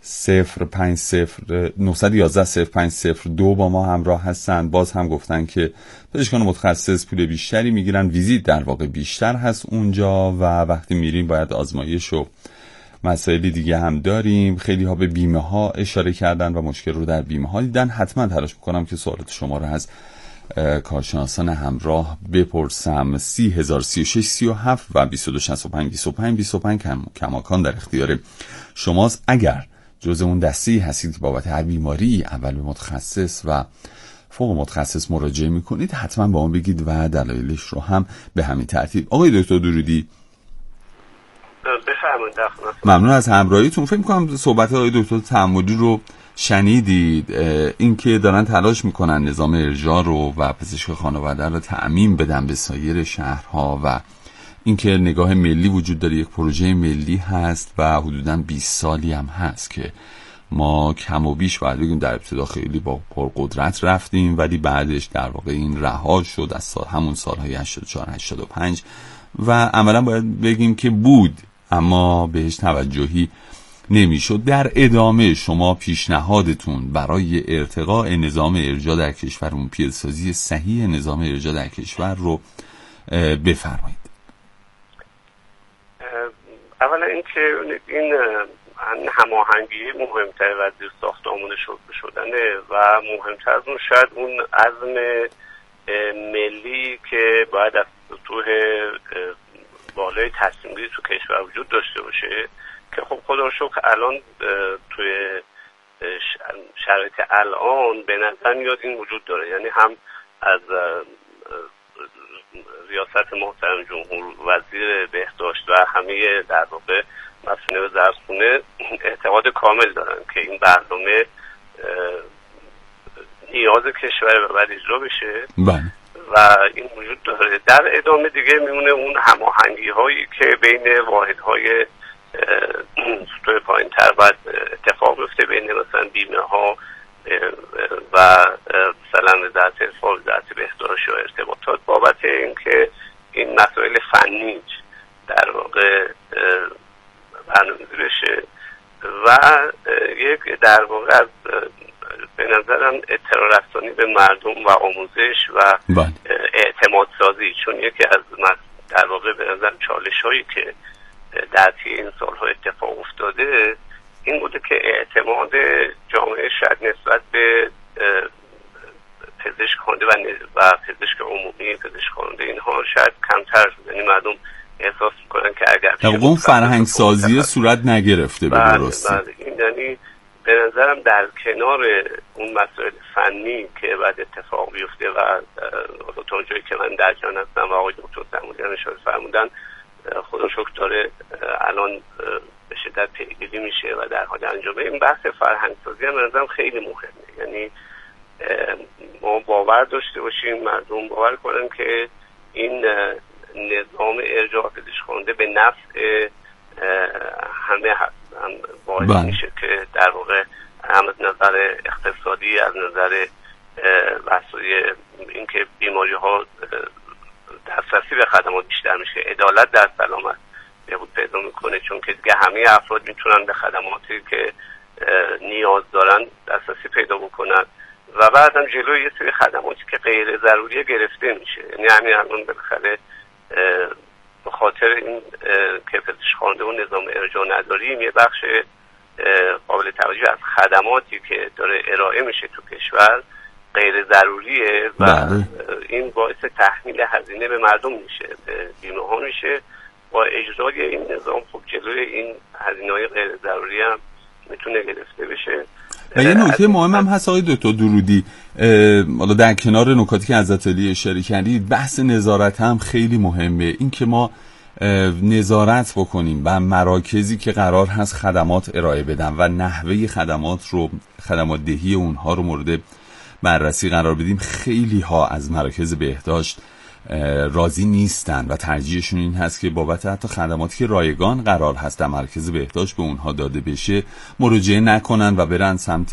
0502 با ما همراه هستن. باز هم گفتن که پزشکان متخصص پول بیشتری میگیرن، ویزیت در واقع بیشتر هست اونجا و وقتی میریم باید آزمایش و مسائلی دیگه هم داریم. خیلی ها به بیمه ها اشاره کردن و مشکل رو در بیمه ها دیدن. حتما تلاش میکنم که سوالات شما رو از کارشناسان همراه بپرسم. 30,036 37 و 2265 کماکان در اختیار شماست. اگر جز اون دستی هستید که بابت هر بیماری اول به متخصص و فوق متخصص مراجعه میکنید، حتما با ما بگید و دلایلش رو هم به همین ترتیب. آقای دکتر درودی، بفرمایید. ممنون از همراهیتون. فکر میکنم صحبت آقای دکتر تعاملی رو شنیدید، اینکه دارن تلاش میکنن نظام ارجاع رو و پزشک خانواده رو تعمیم بدن به سایر شهرها و اینکه نگاه ملی وجود داره، یک پروژه ملی هست و حدوداً 20 سالی هم هست که ما کم و بیش باید بگیم در ابتدا خیلی با پرقدرت رفتیم، ولی بعدش در واقع این رها شد از همون سالهای 84 85 و عملا باید بگیم که بود اما بهش توجهی نمیشد. در ادامه شما پیشنهادتون برای ارتقاء نظام ارجاع در کشورمون، پیاده‌سازی صحیح نظام ارجاع در کشور رو بفرمایید. اولا اینکه این هماهنگی مهمتر وزیر ساختمان شدنه و مهمتر از اون شاید اون عزم ملی که باید از سطوح بالای تصمیم‌گیری تو کشور وجود داشته باشه که خب خدا رو شکر الان توی شرایط الان به نظر میاد این وجود داره. یعنی هم از ریاست محترم جمهور، وزیر بهداشت و همه در واقع مسئولین وزارتخونه اعتقاد کامل دارن که این برنامه نیاز کشور و باید اجرا بشه و این وجود داره. در ادامه دیگه میمونه اون هماهنگی هایی که بین واحدهای سطوح پایین تر باید اتفاق بیفته، بین مثلا بیمه ها و مثلا وزارت اطفال، وزارت بهداشت و ارتباطات بابت اینکه این مسائل فنی در واقع برنامه‌ریزی بشه و یک در واقع از به نظرم اطلاع رسانی به مردم و آموزش و اعتماد سازی، چون یکی از در واقع به نظر چالش هایی که در طی این سال‌ها اتفاق افتاده این بوده که اعتماد جامعه شاید نسبت به پزشک خوانده و پزشک عمومی، پزشک خوانده اینها شاید کمتر شده. یعنی مردم احساس میکنن که اگر اون فرهنگ سازی صورت نگرفته به درستی. این یعنی به نظرم در کنار اون مسائل فنی که بعد اتفاق بیفته و تا جایی که من در جان هستم و آقای دکتر تعاملی هم اشاره فرمودن خدا شکر داره الان به شدت پیگیری میشه و در حال انجامه. این بحث فرهنگ سازی هم به نظرم خیلی مهمه. یعنی ما باور داشته باشیم، مردم باور کنن که این نظام ارجاع پزشک خوانده به نفع همه هم باعث میشه که در واقع هم از نظر اقتصادی، از نظر بحثای اینکه بیماری ها دسترسی به خدمات بیشتر میشه، عدالت در سلامت بهبود پیدا میکنه، چون که دیگه همه افراد میتونن به خدماتی که نیاز دارن دسترسی پیدا بکنن و بعدم جلوی یه سری خدماتی که غیر ضروری گرفته میشه. یعنی همین الان بالاخره به خاطر این که پزشک خوانده و نظام ارجاع نداریم یه بخش قابل توجه از خدماتی که داره ارائه میشه تو کشور غیر ضروریه و این باعث تحمیل هزینه به مردم میشه، به بیمه ها میشه. با اجرای این نظام خب جلوی این هزینه‌های غیر ضروری هم میتونه گرفته بشه. و یه نکته مهم هم هست آقای دکتر درودی، حالا در کنار نکاتی که حضرت علی اشاره کردید، بحث نظارت هم خیلی مهمه. این که ما نظارت بکنیم و مراکزی که قرار هست خدمات ارائه بدن و نحوه خدمات رو، خدمات دهی اونها رو مورد بررسی قرار بدیم. خیلی ها از مراکز بهداشت راضی نیستن و ترجیحشون این هست که بابت حتی خدماتی که رایگان قرار هست در مرکز بهداشت به اونها داده بشه مراجعه نکنن و برن سمت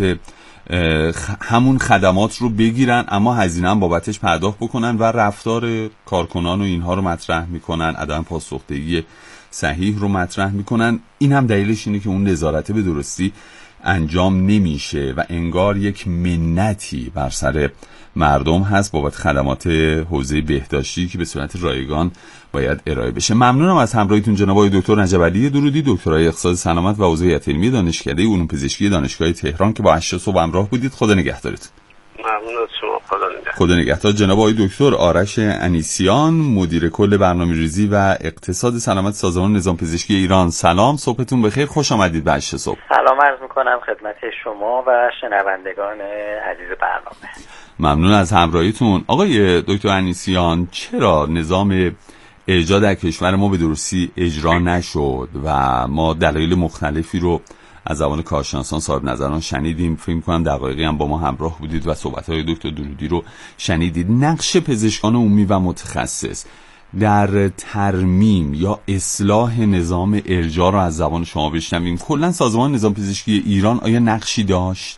همون خدمات رو بگیرن، اما هزینه هم بابتش پرداخت بکنن و رفتار کارکنان و اینها رو مطرح میکنن، عدم پاسخدهی صحیح رو مطرح میکنن. این هم دلیلش اینه که اون نظارت به درستی انجام نمیشه و انگار یک منتی بر سر مردم هست بابت خدمات حوزه بهداشتی که به صورت رایگان باید ارائه بشه. ممنونم از همراهیتون جناب آقای دکتر نجف درودی، دکترای اقتصاد سلامت و عضو علمی دانشکده علوم پزشکی دانشگاه تهران که با 8 صبح همراه بودید. خدا نگهدارتون. ممنون از شما. خدا نگهدار. جناب آقای دکتر آرش انیسیان، مدیر کل برنامه‌ریزی و اقتصاد سلامت سازمان نظام پزشکی ایران. سلام، صبحتون بخیر، خوش آمدید به 8 صبح. سلام عرض میکنم خدمت شما و شنوندگان عزیز برنامه. ممنون از همراهیتون. آقای دکتر انیسیان، چرا نظام ارجاع در کشور ما به درستی اجرا نشد و ما دلایل مختلفی رو از زبان کارشناسان صاحب نظران شنیدیم؟ فکر می‌کنم دقایقی هم با ما همراه بودید و صحبت‌های دکتر درودی رو شنیدید. نقش پزشکان عمومی و متخصص در ترمیم یا اصلاح نظام ارجاع رو از زبان شما بشنویم. کلاً سازمان نظام پزشکی ایران آیا نقشی داشت؟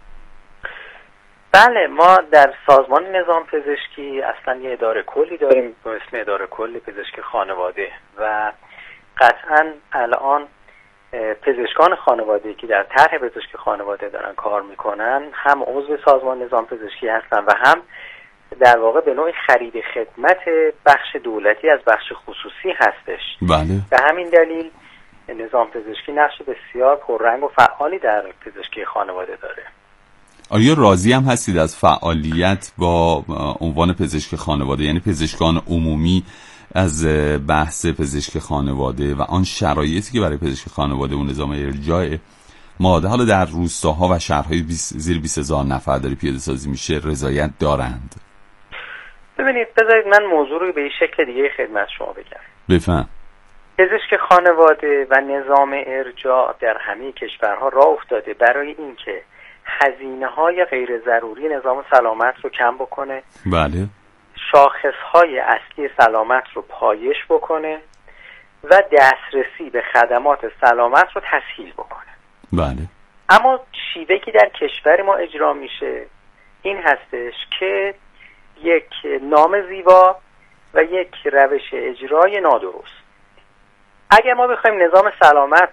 بله، ما در سازمان نظام پزشکی اصلا یه اداره کلی داریم به اسم اداره کل پزشک خانواده و قطعاً الان پزشکان خانواده که در طرح پزشک خانواده دارن کار میکنن هم عضو سازمان نظام پزشکی هستن و هم در واقع به نوعی خرید خدمت بخش دولتی از بخش خصوصی هستش. بله. به همین دلیل نظام پزشکی نقش بسیار پررنگ و فعالی در پزشکی خانواده داره. آیا راضی هم هستید از فعالیت با عنوان پزشک خانواده، یعنی پزشکان عمومی، از بحث پزشک خانواده و آن شرایطی که برای پزشک خانواده و نظام ارجاع ماده حالا در روستاها و شهرهای زیر 20,000 نفر داره پیاده سازی میشه رضایت دارند؟ ببینید، بذارید من موضوع رو به این شکل دیگه خدمت شما بگم. بفهم. پزشک خانواده و نظام ارجاع در همه کشورها راه افتاده برای اینکه هزینه‌های غیر ضروری نظام سلامت رو کم بکنه. بله. شاخصهای اصلی سلامت رو پایش بکنه و دسترسی به خدمات سلامت رو تسهیل بکنه. بله. اما شیوهی که در کشور ما اجرا میشه این هستش که یک نام زیبا و یک روش اجرای نادرست. اگر ما بخوایم نظام سلامت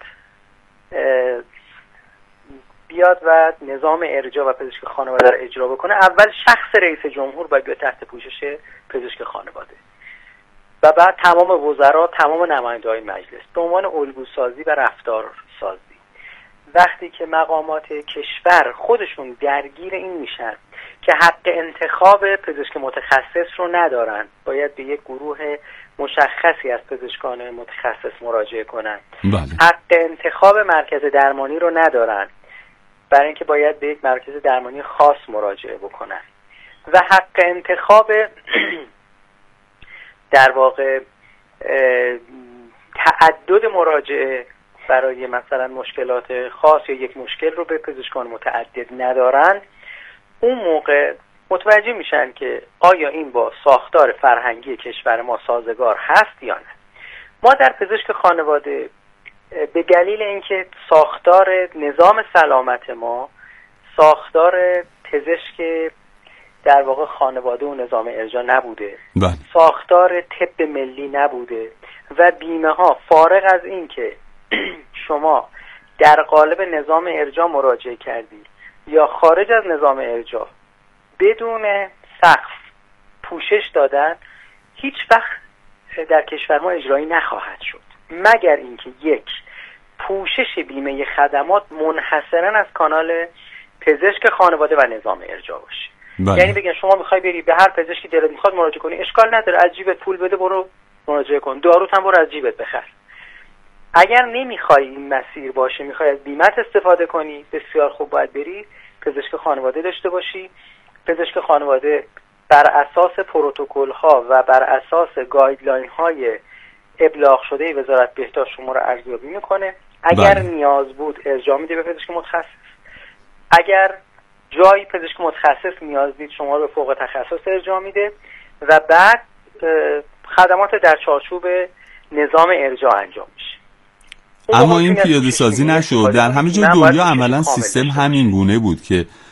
بیاد و نظام ارجاع و پزشک خانواده رو اجرا بکنه، اول شخص رئیس جمهور باید بیاد تحت پوشش پزشک خانواده و بعد تمام وزرا، تمام نماینده‌های مجلس به عنوان الگوسازی و رفتارسازی. وقتی که مقامات کشور خودشون درگیر این میشن که حق انتخاب پزشک متخصص رو ندارن، باید به یک گروه مشخصی از پزشکان متخصص مراجعه کنن. بله. حق انتخاب مرکز درمانی رو ندارن، برای اینکه باید به یک مرکز درمانی خاص مراجعه بکنن و حق انتخاب در واقع تعدد مراجعه برای مثلا مشکلات خاص یا یک مشکل رو به پزشکان متعدد ندارن. اون موقع متوجه میشن که آیا این با ساختار فرهنگی کشور ما سازگار هست یا نه. ما در پزشک خانواده به دلیل اینکه ساختار نظام سلامت ما ساختار پزشک در واقع خانواده و نظام ارجاع نبوده، بله. ساختار طب ملی نبوده و بیمه ها فارغ از این که شما در قالب نظام ارجاع مراجعه کردی یا خارج از نظام ارجاع بدون سقف پوشش دادن، هیچ وقت در کشور ما اجرایی نخواهد شد مگر اینکه یک پوشش بیمه خدمات منحصرا از کانال پزشک خانواده و نظام ارجاع باشه. بله. یعنی بگن شما میخوای بری به هر پزشکی دلت میخواد مراجعه کنی، اشکال نداره، از جیبت پول بده برو مراجعه کن، داروت هم برو از جیبت بخر. اگر نمیخوای این مسیر باشه، میخوای از بیمت استفاده کنی، بسیار خوب، باید بری پزشک خانواده داشته باشی. پزشک خانواده بر اساس پروتکل ها و بر اساس گایدلاین های ابلاغ شده وزارت بهداشت شما رو ارزیابی میکنه. اگر بله. نیاز بود ارجاع میده به پزشک متخصص. اگر جایی پزشک متخصص نیاز دید شما رو به فوق تخصص ارجاع میده و بعد خدمات در چارچوب نظام ارجاع انجام میشه. اما این پیاده سازی نشد. در همه جای دنیا عملا سیستم همین گونه بود که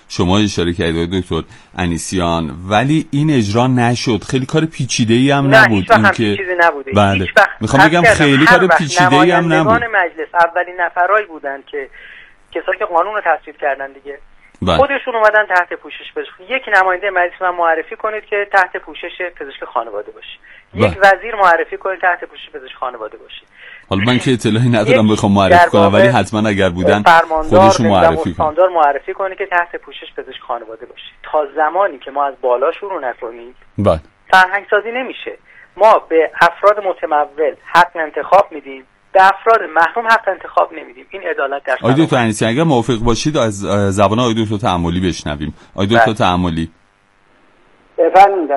شما اشاره کردید دکتر انیسیان، ولی این اجرا نشد. خیلی کار پیچیده‌ای هم نبود. این که چیزی نبوده. بله. میخوام بگم خیلی کار پیچیده‌ای هم نبود. مجلس اولین نفرایی بودن که کسایی که قانون رو تصویب کردن دیگه، بله. خودشون اومدن تحت پوشش پزشکی. یک نماینده مجلس من معرفی کنید که تحت پوشش پزشک خانواده باشه. یک وزیر معرفی کنید تحت پوشش پزشک خانواده باشه. حالا من که اطلاعی ندارم بخوام معرفی کنم، ولی حتما اگر بودن خودشون معرفی کنن. فرماندار معرفی کنه که تحت پوشش پزشک خانواده باشه. تا زمانی که ما از بالا شروع نکنیم بله فرهنگ سازی نمیشه. ما به افراد متمول حق انتخاب میدیم، به افراد محروم حق انتخاب نمیدیم. این عدالت در آقای دکتر انیسیان اگر موافق باشید از زبان آقای دکتر تأملی بشنویم. آقای دکتر تأملی بفرمایید.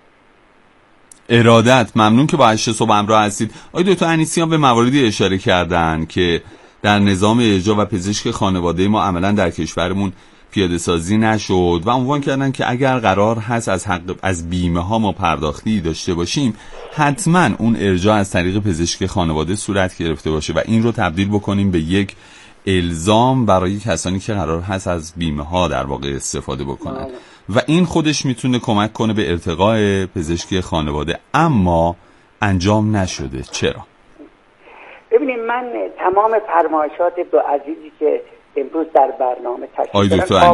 ارادت، ممنون که با 8 صبح همراه هستید. آقای دکتر انیسیان به مواردی اشاره کردن که در نظام ارجاع و پزشک خانواده ما عملا در کشورمون پیاده سازی نشد و عنوان کردن که اگر قرار هست از بیمه ها ما پرداختی داشته باشیم، حتما اون ارجاع از طریق پزشک خانواده صورت گرفته باشه و این رو تبدیل بکنیم به یک الزام برای کسانی که قرار هست از بیمه ها در واقع استفاده بکنن و این خودش میتونه کمک کنه به ارتقاء پزشکی خانواده، اما انجام نشده. چرا؟ ببینید، من تمام فرمایشات دو عزیزی که امروز در برنامه تشریف دارن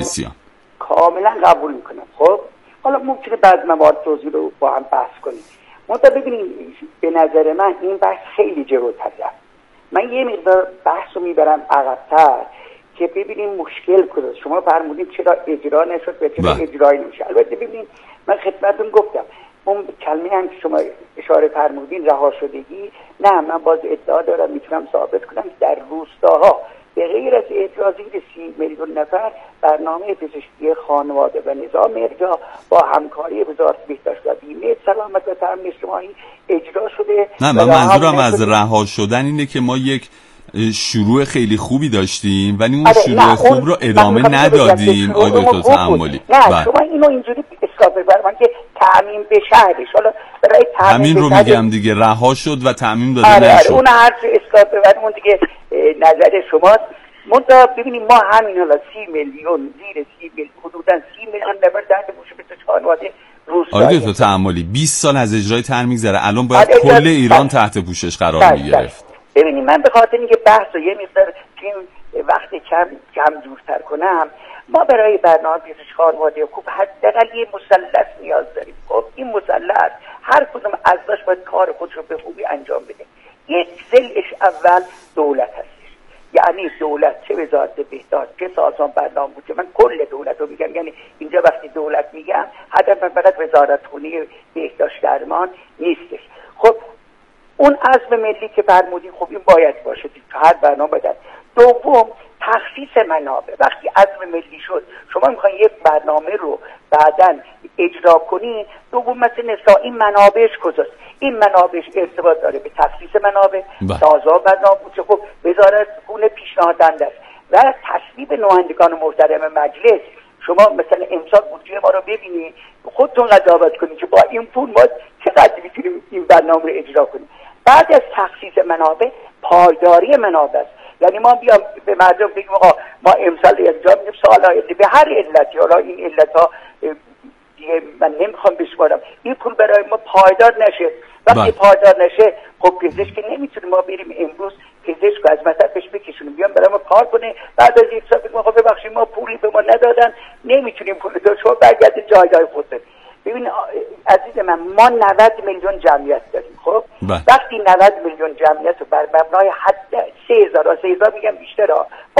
کاملا قبول میکنم. خب حالا ممکنه بعد موارد توضیح رو با هم بحث کنیم. منتها ببینید، به نظر من این بحث خیلی جلوتره. من یه مقدار بحث رو میبرم عقب‌تر که ببینیم مشکل کجاست. شما فرمودید چرا اجرا نشد و چرا اجرایی نمیشه. البته ببینید، من خدمتتون گفتم اون کلمه هم که شما اشاره فرمودین رها شدگی، نه، من باز ادعا دارم میتونم ثابت کنم که در روستاها به غیر از اعتراضی 30 میلیون نفر برنامه پزشکی خانواده و نظام ارجاع با همکاری وزارت بهداشت و بیمه سلامت و تامین اجتماعی اجرا شده. نه، من منظورم از رها شدن اینه که ما یک شروع خیلی خوبی داشتیم ولی اون شروع خوب رو ادامه ندادیم. آقای دکتر تأملی، نه شما اینو اینجوری اسکاپ ببرید که تعمیم به شهرش، حالا برای همین رو میگم دیگه، رها شد و تعمیم داده نشد. اون هر اسکاپ ببرید اون دیگه نظر شماست. منتها ببینید، ما همین حالا 30 میلیون زیر 30 میلیون حدوداً 30 میلیون نفر تحت پوشش پزشکی خانواده روستایی. آقای دکتر تأملی 20 سال از اجرای تر میگذره، الان باید کل ایران تحت پوشش قرار میگرفت. ببینید، من به خاطر اینکه بحث رو یه مقدار وقت کم جورتر کنم، ما برای برنامه پزشکی خانواده خوب حداقل یه مثلث نیاز داریم. خب این مثلث هر کدوم ازش باید کار خودش رو به خوبی انجام بده. یک ضلعش اول دولت هستش، یعنی دولت، چه وزارت بهداشت چه سازمان برنامه بود، من کل دولت رو میگم. یعنی اینجا وقتی دولت میگم هدفم فقط وزارتخونه بهداشت درمان نیستش. خب اون عزم ملی که فرمودین، خب این باید باشه تو هر برنامه باید. دوم، تخصیص منابع. وقتی عزم ملی شد شما میخواین یک برنامه رو بعداً اجرا کنین، دوم مثل نسا این منابعش کجاست؟ این منابعش ارتباط داره به تخصیص منابع، سازمان برنامه بود. خب وزارت خونه پیشنهادنده است و تصویب نمایندگان محترم مجلس. شما مثلا امسال بودجه ما رو ببینید، خودتون قضاوت کنید که با این پول ما چقدر میتونیم این برنامه رو اجرا کنیم. بعد از تخصیص منابع، پایداری منابع است. یعنی ما بیام به مردم بگیم آقا ما امسال اجرا می‌کنیم، سال آینده به هر علتی، حالا این علت‌ها دیگه من نمیخوام بشمارم، این پول برای ما پایدار نشه. وقتی پایدار نشه، خب پزشک نمیتونیم ما بریم امروز پزشک از مطبش بکشونیم بیان برای ما کار کنه، بعد از یک سال بگیم آقا ببخشید ما پولی به ما ندادن، نمیتونیم پول داد، شما برگردید جایگاه خودتون. ببین عزیز من، ما 90 میلیون جمعیت داریم. خب وقتی 90 میلیون جمعیت رو بر مبنای حد 3000 میگم بیشتر ها، ما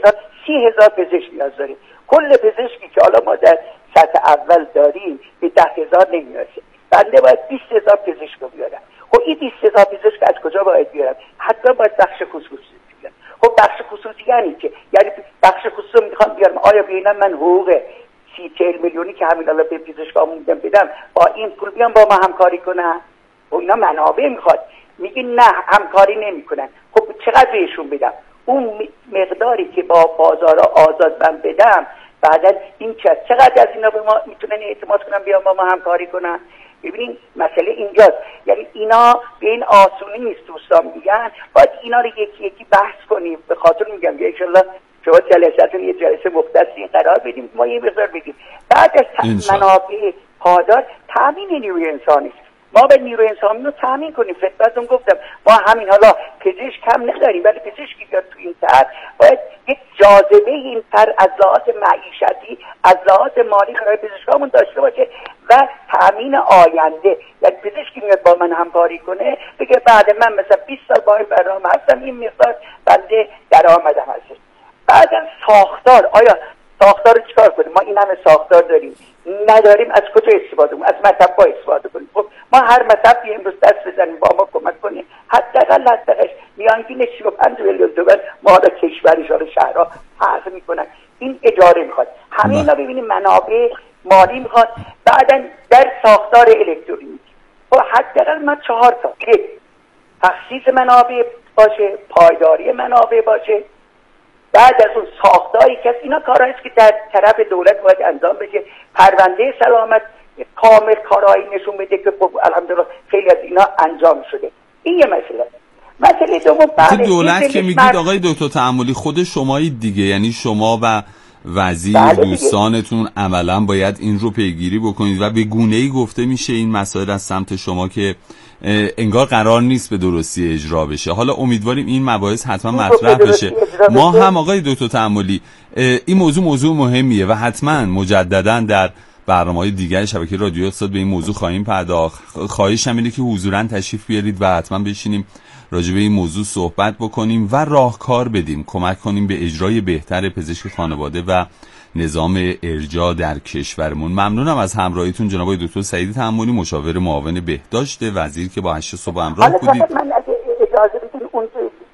30,000 پزشک نیاز داریم. کل پزشکی که حالا ما در سطح اول داریم به 10,000 نمیرسه. بنده باید 20,000 پزشک رو بیارم. خب این 20,000 پزشک از کجا باید بیارم؟ حتما باید بخش خصوصی بیارم. خب بخش خصوصی یعنی که یعنی بخش خصوصی رو میخوام بیارم، آیا ببینم من حقوق 30-40 میلیونی که همین الان به پزشکامون بدم با این پول بیام با ما همکاری کنن؟ و اینا منابع میخواد. میگین نه همکاری نمیکنن. خب چقدر بهشون بدم؟ اون مقداری که با بازار آزاد من بدم، بعدا این چقدر از اینا به ما میتونن اعتماد کنن بیان با ما همکاری کنن؟ ببینین مسئله اینجاست. یعنی اینا به این آسونی نیست. دوستان میگن باید اینا رو یکی یکی بحث کنیم. به خاطر میگم ان شاءالله شما جلسه‌تون یه جلسه مختصی قرار بدیم، ما یه مقدار بگیم. بعد از منابع پایدار تامین نیروی انسانی، ما به نیروی انسانی رو تامین کنیم. خدمتتون گفتم ما همین حالا پزشک کم نداریم، ولی پزشکی بیاد تو این طرح باید یک جاذبه این طرح از لحاظ معیشتی، از لحاظ مالی برای پزشکامون داشته باشه و تامین آینده. یک پزشکی میاد با من همکاری کنه بگه بعد من مثلا 20 سال با این برنامه هستم، این مقدار بنده درآمدم هست. بعدم ساختار، آیا ساختار رو چیکار کنیم؟ ما این همه ساختار داریم، نداریم، از کجا استفاده کنیم؟ از مذهب‌ها استفاده کنیم. خب ما هر مذهبی امروز دست بزنیم با ما کمک کنیم، حداقلش میانگین 35 میلیون تومان ما را کشورش رو شهرها حق میکنن. این اجاره میخواد، همه اینا ببینیم منابع مالی میخواد. بعدن در ساختار الکترونیک خب حداقل ما 4 تا که تخصیص منابع باشه، پایداری منابع باشه، بعد از اون ساختاری که اینا کارهایی است که در طرف دولت باید انجام بشه. پرونده سلامت کامل کارهایی نشون بده که الحمدلله خیلی از اینا انجام شده. این یه مسئله دوم دولت که میگید آقای دکتر تأملی خود شمایید دیگه، یعنی شما و وزیر دوستانتون عملا باید این رو پیگیری بکنید و به گونه‌ای گفته میشه این مسائل از سمت شما که انگار قرار نیست به درستی اجرا بشه. حالا امیدواریم این مباحث حتما مطرح بشه. ما هم آقای دکتر تأملی این موضوع مهمیه و حتما مجددا در برنامه‌های دیگر شبکه رادیو اقتصاد به این موضوع خواهیم پرداخت. خواهشم اینه که حضوراً تشریف بیارید و حتما بشینیم راجع به این موضوع صحبت بکنیم و راهکار بدیم، کمک کنیم به اجرای بهتر پزشک خانواده و نظام ارجاع در کشورمون. ممنونم از همراهیتون جناب دکتر سعید تأملی، مشاور معاون بهداشت وزیر که با 8 صبح همراه بودید. من اگه اجازه بدین اون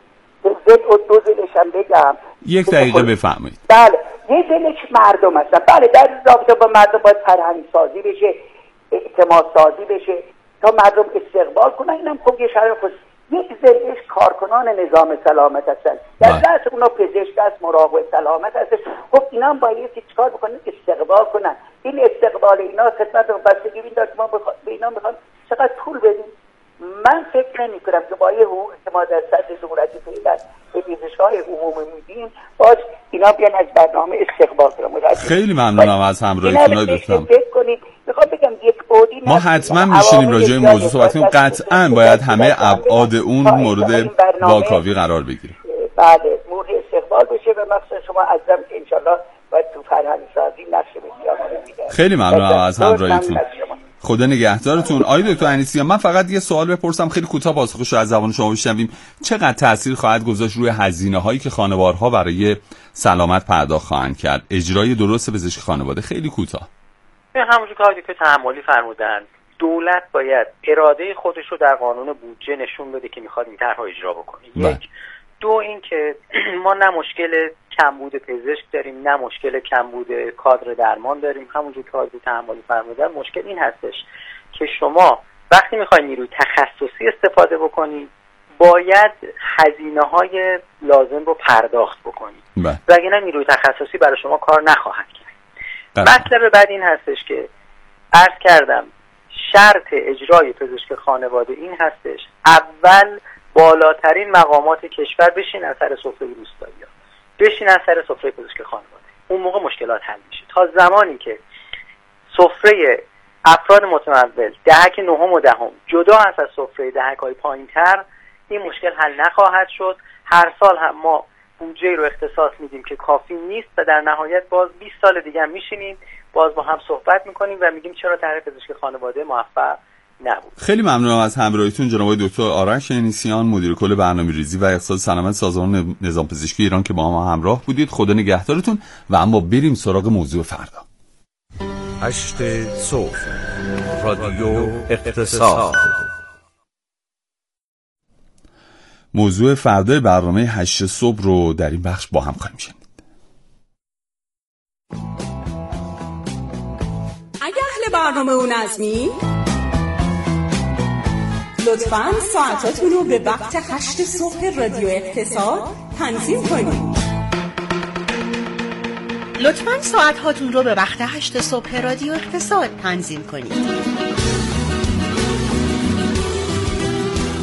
دو زلشم بگم. 1 دقیقه بفرمایید. بله، یه زلش مردم هستن. بله، در رابطه با مردم باید فرهنگ سازی بشه، اعتماد سازی بشه تا مردم استقبال کنن. اینم خب یه شرح خاص. یک زلش کارکنان نظام سلامت هستن، در دست اونا پزشک است، مراقب سلامت هست. خب اینا هم باید چیکار بکنن؟ استقبال کنن. این استقبال اینا خدمت و بستگی این داره که ما به اینا میخوان چقدر پول بدیم. من فکر نمی کنم که با یه حقوقی که ما در سطح دولتی فعلا به پزشک‌های عمومی میدیم باز اینا بیان از برنامه استقبال کنن. خیلی ممنونم از همراهیتون دوستان. فکر کنید میخوام بگم یک بودی ما حتما میشینیم راجع به این موضوع صحبت کنیم. قطعاً باید همه ابعاد اون مورد واکاوی قرار بگیره. بله، مورد استقبال بشه و مخصوصا شما عزم که انشالله باید تو فرهنگ سازی نقش بسیار مهمی. خیلی ممنونم از همراهیتون. خدا نگهدارتون. آقای دکتر انیسیان، من فقط یه سوال بپرسم، خیلی کوتاه پاسخش رو از زبان شما بشنویم. چقدر تاثیر خواهد گذاشت روی هزینه‌هایی که خانوارها برای سلامت پرداخت خواهند کرد اجرای درست پزشک خانواده؟ خیلی کوتاه. همونجور که دکتر تأملی فرمودن، دولت باید اراده خودش رو در قانون بودجه نشون بده که میخواد این طرح رو اجرا بکنه. یک. دو، این که ما نه مشکل کمبود پزشک داریم، نه مشکل کمبود کادر درمان داریم. همونجور که دکتر تأملی فرمودن، مشکل این هستش که شما وقتی میخواید نیروی تخصصی استفاده بکنید باید هزینه‌های لازم رو پرداخت بکنید وگرنه نیروی تخصصی برای شما کار نخواهد کرد. مطلب بعد این هستش که عرض کردم شرط اجرای پزشک خانواده این هستش اول بالاترین مقامات کشور بشین از سر سفره روستایی‌ها، بشین از سر سفره پزشک خانواده. اون موقع مشکلات حل میشه. تا زمانی که سفره افراد متمول دهک نهم و دهم جدا از سفره دهک‌های پایین‌تر، این مشکل حل نخواهد شد. هر سال هم ما بودجه رو اختصاص میدیم که کافی نیست و در نهایت باز 20 سال دیگه هم میشینیم باز با هم صحبت میکنیم و میگیم چرا طرح پزشک خانواده موفق نبود. خیلی ممنونم از همراهیتون جناب دکتر آرش انیسیان، مدیر کل برنامه‌ریزی و اقتصاد سلامت سازمان نظام پزشکی ایران که با ما همراه بودید. خدا نگهدارتون. و اما بریم سراغ موضوع فردا. 8 صبح رادیو اقتصاد. موضوع فردا برنامه 8 صبح رو در این بخش با هم خواهیم شنید. اگه اهل برنامه اون نظمی لطفاً ساعتاتون رو به وقت 8 صبح رادیو اقتصاد تنظیم کنید. لطفاً ساعتاتون رو به وقت 8 صبح رادیو اقتصاد تنظیم کنید.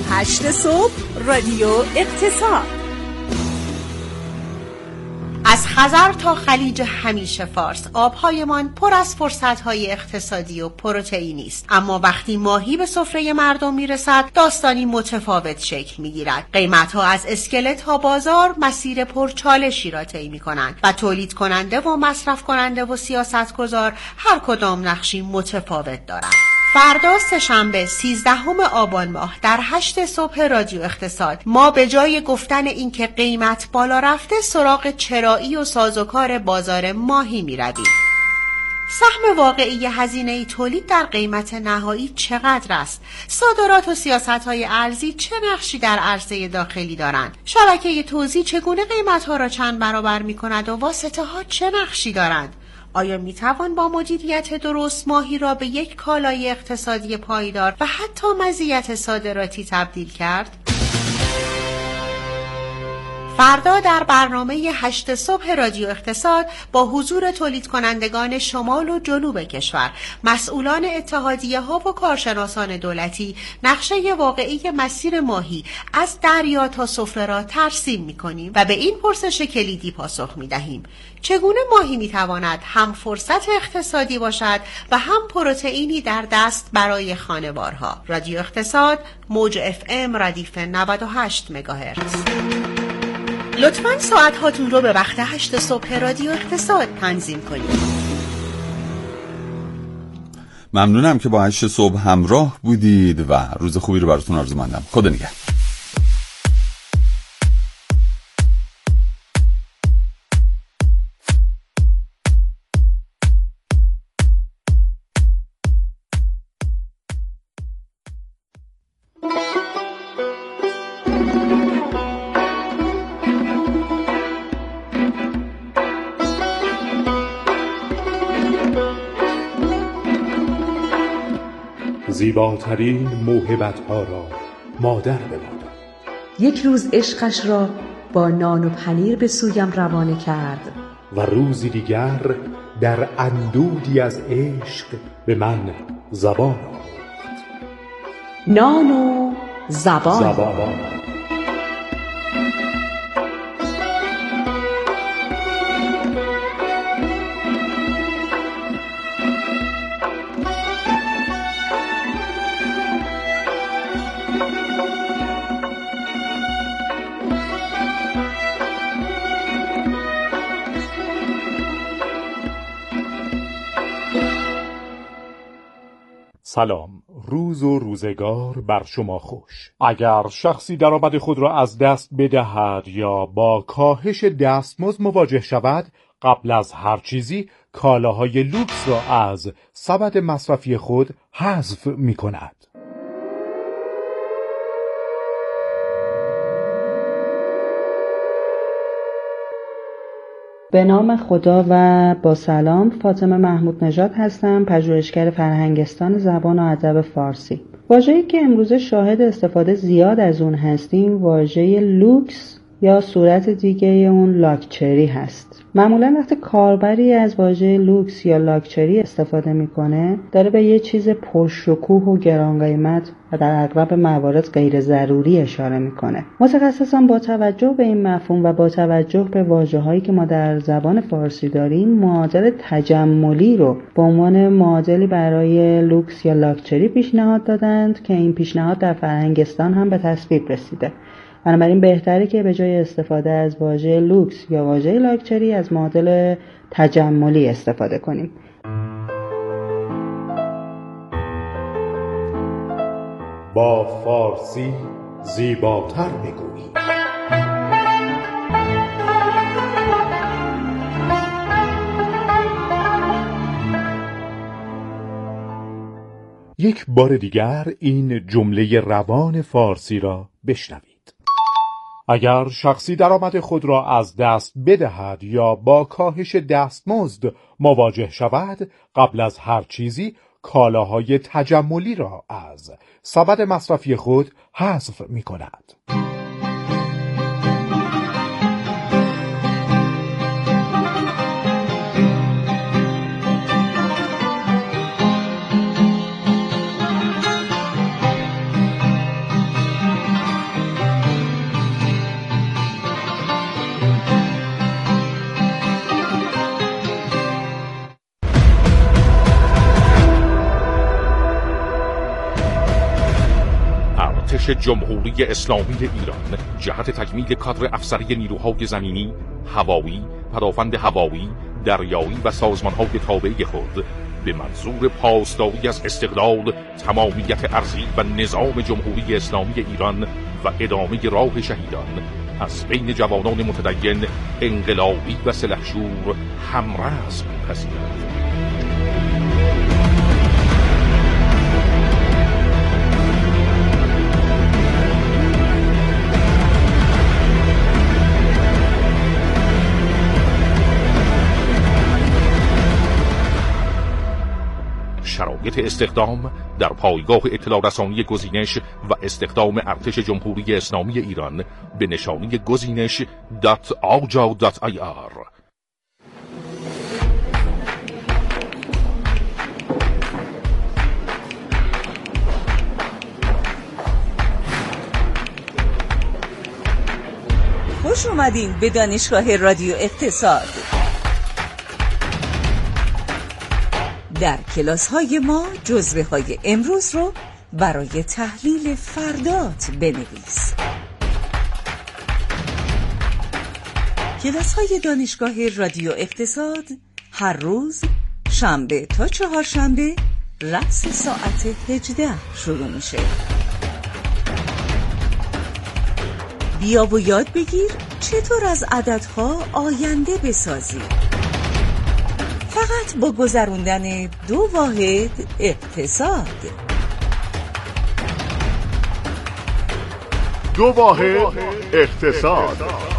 8 صبح رادیو اقتصاد. از خزر تا خلیج همیشه فارس آبهایمان پر از فرصت‌های اقتصادی و پروتئینی است، اما وقتی ماهی به سفره مردم میرسد داستانی متفاوت شکل میگیرد. قیمت‌ها از اسکله تا بازار مسیر پرچالشی را طی می‌کنند و تولید کننده و مصرف کننده و سیاستگزار هر کدام نقشی متفاوت دارند. فردا سه‌شنبه 13 آبان ماه در 8 صبح رادیو اقتصاد ما به جای گفتن اینکه قیمت بالا رفته سراغ چرایی و سازوکار بازار ماهی می رویم. سهم واقعی هزینه تولید در قیمت نهایی چقدر است؟ صادرات و سیاست‌های ارزی چه نقشی در عرصه داخلی دارند؟ شبکه توزیع چگونه قیمت‌ها را چند برابر می‌کند و واسطه‌ها چه نقشی دارند؟ آیا میتوان با مدیریت درست ماهی را به یک کالای اقتصادی پایدار و حتی مزیت صادراتی تبدیل کرد؟ فردا در برنامه 8 صبح رادیو اقتصاد با حضور تولید کنندگان شمال و جنوب کشور، مسئولان اتحادیه ها و کارشناسان دولتی نقشه واقعی مسیر ماهی از دریا تا سفره را ترسیم می‌کنیم و به این پرسش کلیدی پاسخ می‌دهیم: چگونه ماهی می‌تواند هم فرصت اقتصادی باشد و هم پروتئینی در دست برای خانوارها؟ رادیو اقتصاد، موج FM ردیف 98 مگاهرتز. لطفاً ساعت هاتون رو به وقت 8 صبح رادیو اقتصاد تنظیم کنید. ممنونم که با 8 صبح همراه بودید و روز خوبی رو براتون آرزومندم. خدا نگهدار. زیباترین موهبت‌ها را مادر ببادا. یک روز عشقش را با نان و پنیر به سویم روانه کرد و روزی دیگر در اندودی از عشق به من زبان آموخت. نان و زبان. سلام، روز و روزگار بر شما خوش. اگر شخصی درآمد خود را از دست بدهد یا با کاهش دستمزد مواجه شود، قبل از هر چیزی کالاهای لوکس را از سبد مصرفی خود حذف می کند. به نام خدا و با سلام، فاطمه محمود نژاد هستم، پژوهشگر فرهنگستان زبان و ادب فارسی. واژه‌ای که امروزه شاهد استفاده زیاد از اون هستیم واژه لوکس یا صورت دیگه اون لاکچری هست. معمولا وقتی کاربری از واژه لوکس یا لاکچری استفاده میکنه داره به یه چیز پرشکوه و گران قیمت و در اغلب موارد غیر ضروری اشاره میکنه. متخصصان با توجه به این مفهوم و با توجه به واژه‌هایی که ما در زبان فارسی داریم، معادل تجملی رو به عنوان معادلی برای لوکس یا لاکچری پیشنهاد دادند که این پیشنهاد در فرهنگستان هم به تصویب رسیده. بنابراین بهتره که به جای استفاده از واژه لوکس یا واژه لاکچری از معادل تجملی استفاده کنیم. با فارسی زیباتر بگویی. یک بار دیگر این جمله روان فارسی را بشنوید. اگر شخصی درآمد خود را از دست بدهد یا با کاهش دستمزد مواجه شود، قبل از هر چیزی کالاهای تجملی را از سبد مصرفی خود حذف می کند. ارتش جمهوری اسلامی ایران جهت تکمیل کادر افسری نیروهای زمینی، هوایی، پدافند هوایی، دریایی و سازمانهای تابع خود به منظور پاسداری از استقلال، تمامیت ارضی و نظام جمهوری اسلامی ایران و ادامه راه شهیدان از بین جوانان متدین، انقلابی و سلحشور همرزم می‌پذیرد. شرایط استخدام در پایگاه اطلاع رسانی گزینش و استخدام ارتش جمهوری اسلامی ایران به نشانی گزینش.aja.ir. خوش اومدین به دانشگاه رادیو اقتصاد. در کلاس های ما جزوه های امروز رو برای تحلیل فردات بنویس. کلاس های دانشگاه رادیو اقتصاد هر روز شنبه تا چهارشنبه رأس ساعت 18 شروع میشه. بیا و یاد بگیر چطور از عددها آینده بسازی. فقط با گذروندن 2 واحد اقتصاد. 2 واحد اقتصاد.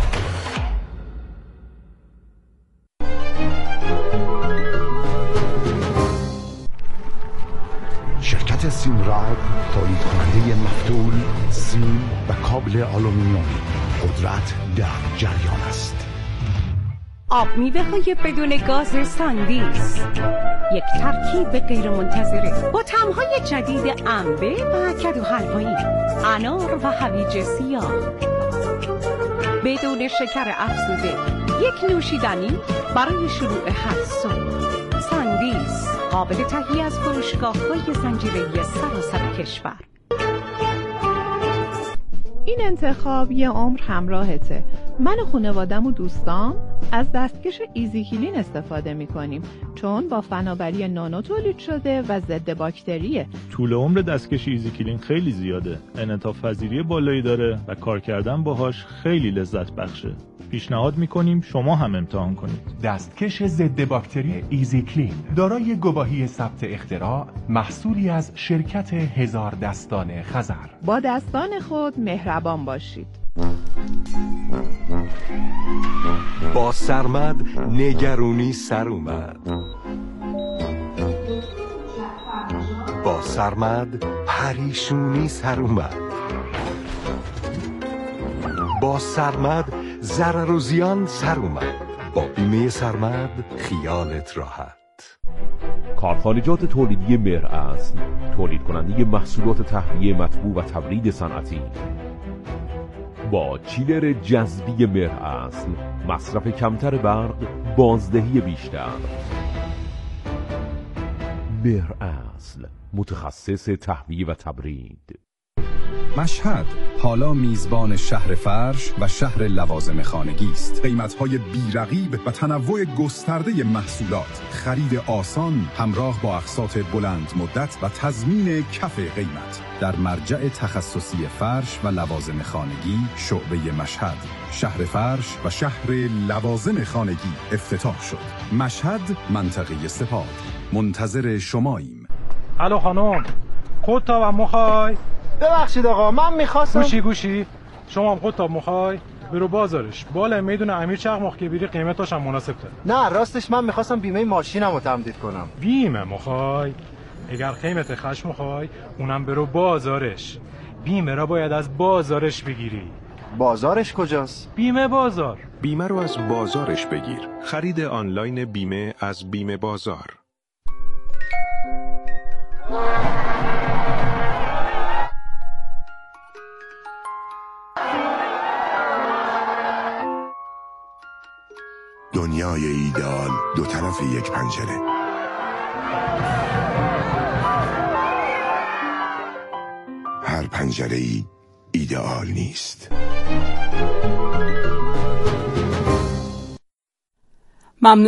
شرکت سیمراد تولید کننده مفتول، سیم و کابل آلومینیومی. قدرت در جریان است. آب میوه های بدون گاز ساندیس، یک ترکیب غیر منتظره با طعم‌های جدید انبه و کدو حلوایی، انار و هویج سیاه، بدون شکر افزوده. یک نوشیدنی برای شروع هر صبح. ساندیس قابل تهیه از فروشگاه‌های زنجیره‌ای سراسر کشور. این انتخاب یه عمر همراهته. من و خانوادم و دوستام از دستکش ایزیکلین استفاده میکنیم چون با فناوری نانو تولید شده و ضد باکتریه. طول عمر دستکش ایزیکلین خیلی زیاده، انعطاف پذیری بالایی داره و کار کردن باهاش خیلی لذت بخشه. پیشنهاد میکنیم شما هم امتحان کنید. دستکش ضد باکتری ایزیکلین دارای گواهی ثبت اختراع، محصولی از شرکت هزار دستان خزر. با دستان خود مهربان باشید. با سرمد نگرونی سر اومد. با سرمد پریشونی سر اومد. با سرمد ضرر و زیان سر اومد. با بیمه سرمد خیالت راحت. کارخانجات تولیدی مهراصل، تولید کننده محصولات تهویه مطبوع و تبرید صنعتی. با چیلر جذبی مهراصل، مصرف کمتر برق، بازدهی بیشتر. مهراصل، متخصص تهویه و تبرید. مشهد حالا میزبان شهر فرش و شهر لوازم خانگی است. قیمت‌های بی‌رقیب و تنوع گسترده محصولات، خرید آسان همراه با اقساط بلند مدت و تضمین کف قیمت. در مرجع تخصصی فرش و لوازم خانگی شعبه مشهد، شهر فرش و شهر لوازم خانگی افتتاح شد. مشهد، منطقه سپاه. منتظر شماییم. الو خانم، قطاب میخوای؟ ببخشید آقا، من میخواستم. گوشی شما هم قطاب میخوای؟ برو بازارش، بالا میدون امیر چقماق که بیری قیمتاش هم مناسب تره. نه راستش من میخواستم بیمه ماشینم رو تمدید کنم. بیمه میخوای؟ اگر قیمت خشم میخوای اونم برو بازارش. بیمه را باید از بازارش بگیری. بازارش کجاست؟ بیمه بازار. بیمه رو از بازارش بگیر. خرید آنلاین بیمه از بیمه بازار. دنیای ایدئال دو طرف یک پنجره. هر پنجره‌ای ایدئال نیست. ممنون